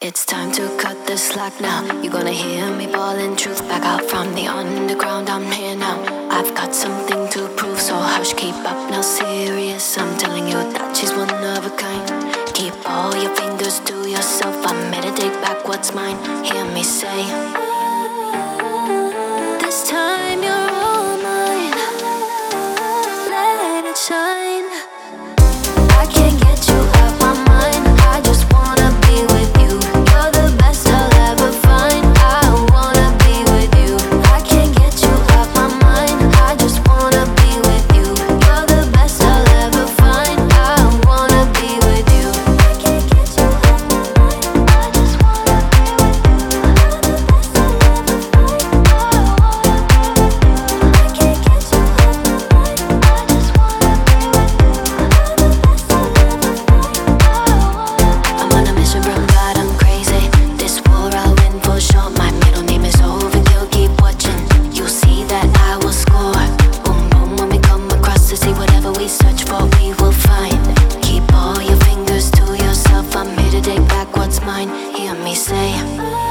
It's time to cut the slack now. You're gonna hear me bawling truth back out from the underground. I'm here now. I've got something to prove, so hush, keep up now. Serious, I'm telling you that she's one of a kind. Keep all your fingers to yourself. I meditate back what's mine. Hear me say, this time you're all mine. Let it shine. I can't get you out my mind. I just wanna be with you. You're the best I'll ever find. I wanna be with you. I can't get you out my mind. I just wanna be with you. You're the best I'll ever find. I wanna be with you. I can't get you out my mind. I just wanna be with you. You're the best I'll ever find. I wanna be with you. I can't get you out my mind. I just wanna be with you. You're the best I'll ever find. I'm on a mission from God, I'm crazy. This war I'll win for sure. My middle name is Overkill, keep watching. You'll see that I will score. Boom, boom, when we come across to see whatever we search for, we will find. Keep all your fingers to yourself. I'm here to take back what's mine. Hear me say,